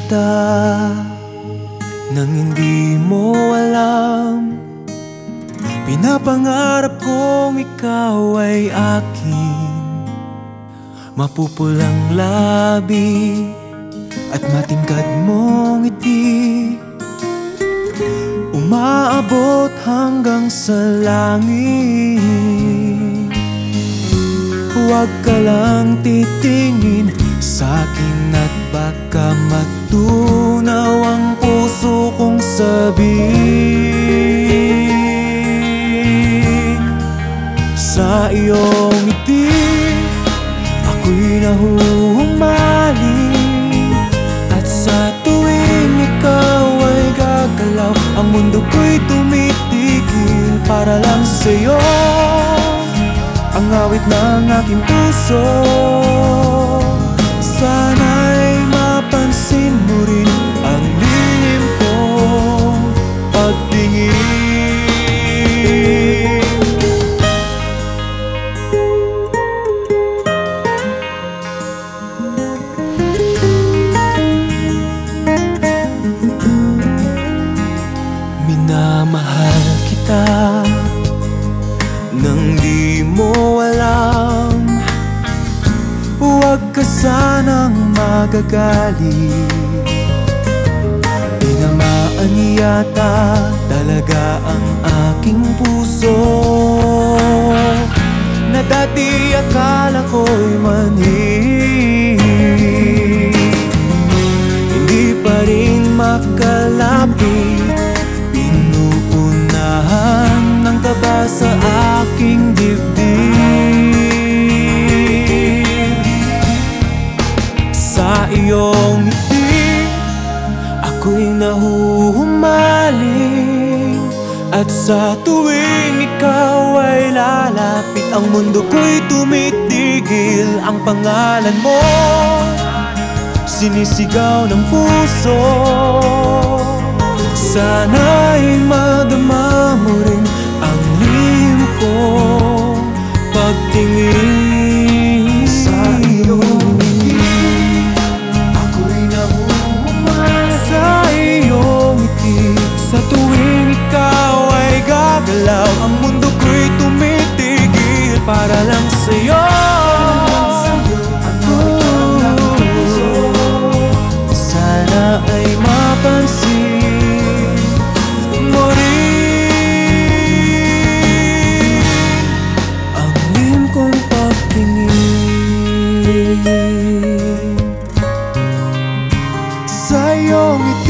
kita nang hindi mo alam. Pinapangarap kong ikaw ay akin, mapupulang labi at matingkad mong ngiti, umaabot hanggang sa langit. Huwag ka lang titingin sa'kin at baka matunaw ang puso kong sabihin. Sa iyong ngiti ako'y nahuhumaling, at sa tuwing ikaw ay gagalaw, ang mundo ko'y tumitigil para lang sa'yo. Ang awit ng aking puso, sana'y mapansin mo rin ang lihim kong pagtingin. Minamahal kita nang di mo alam. Huwag ka sanang magagalit, tinamaan yata talaga ang aking puso, na dati akala ko'y mani. Hindi pa rin makalapit, pinuunahan ng kaba sa aking dibdib. Sa iyong ngiti ako'y nahuhumaling, at sa tuwing ikaw ay lalapit, ang mundo ko'y tumitigil. Ang pangalan mo sinisigaw ng puso, sana'y madama mo rin ang lihim kong pagtingin. Sa iyong ngiti ako'y nahuhumaling, sa iyong ngiti sa tuwing ikaw ay gagalaw, ang mundo ko'y tumitigil para lang sa'yo. Sana ay mapansin mo rin ang lihim kong pagtingin. Sa iyong